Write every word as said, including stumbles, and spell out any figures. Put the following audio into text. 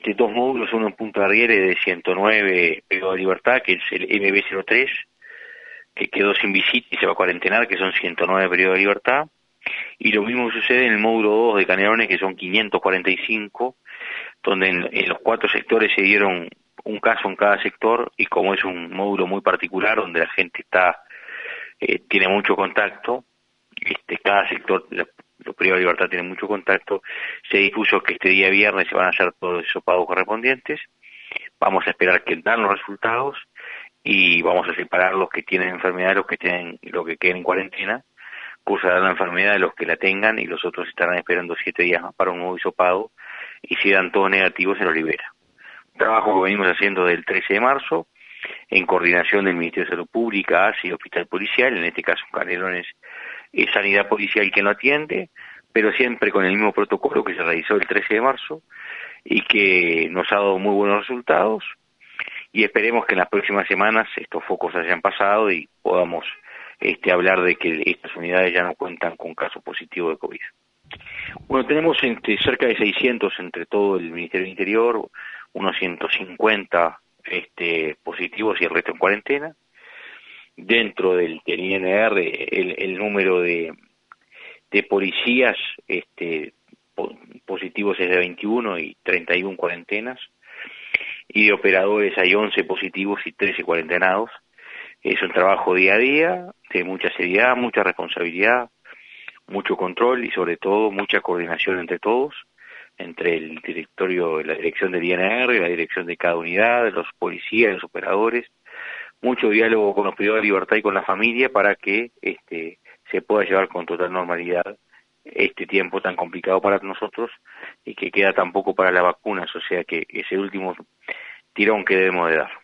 este, dos módulos, uno en Punta Arriere de ciento nueve Periodo de Libertad, que es el M B cero tres, que quedó sin visita y se va a cuarentenar, que son ciento nueve Periodo de Libertad, y lo mismo sucede en el módulo dos de Canelones, que son quinientos cuarenta y cinco, donde en, en los cuatro sectores se dieron un caso en cada sector, y como es un módulo muy particular, donde la gente está eh, tiene mucho contacto, este, cada sector, la, los privados de libertad tienen mucho contacto, se dispuso que este día viernes se van a hacer todos los hisopados correspondientes. Vamos a esperar que dan los resultados y vamos a separar los que tienen enfermedad, los que tienen, los que queden en cuarentena, cursarán la enfermedad de los que la tengan, y los otros estarán esperando siete días más para un nuevo hisopado, y si dan todos negativos se los libera. Un trabajo que venimos haciendo del trece de marzo, en coordinación del Ministerio de Salud Pública, A S I y Hospital Policial, en este caso Canelones es Sanidad Policial quien lo atiende, pero siempre con el mismo protocolo que se realizó el trece de marzo, y que nos ha dado muy buenos resultados, y esperemos que en las próximas semanas estos focos hayan pasado y podamos este, hablar de que estas unidades ya no cuentan con casos positivos de COVID. Bueno, tenemos entre, cerca de seiscientos entre todo el Ministerio del Interior, unos ciento cincuenta este, positivos y el resto en cuarentena. Dentro del, del I N R el, el número de, de policías este, po, positivos es de veintiuno y treinta y uno cuarentenas, y de operadores hay once positivos y trece cuarentenados. Es un trabajo día a día, de mucha seriedad, mucha responsabilidad, mucho control y sobre todo mucha coordinación entre todos, entre el directorio, la dirección del I N R, la dirección de cada unidad, los policías, los operadores, mucho diálogo con los privados de libertad y con la familia para que este, se pueda llevar con total normalidad este tiempo tan complicado para nosotros y que queda tan poco para las vacunas, o sea que es el último tirón que debemos de dar.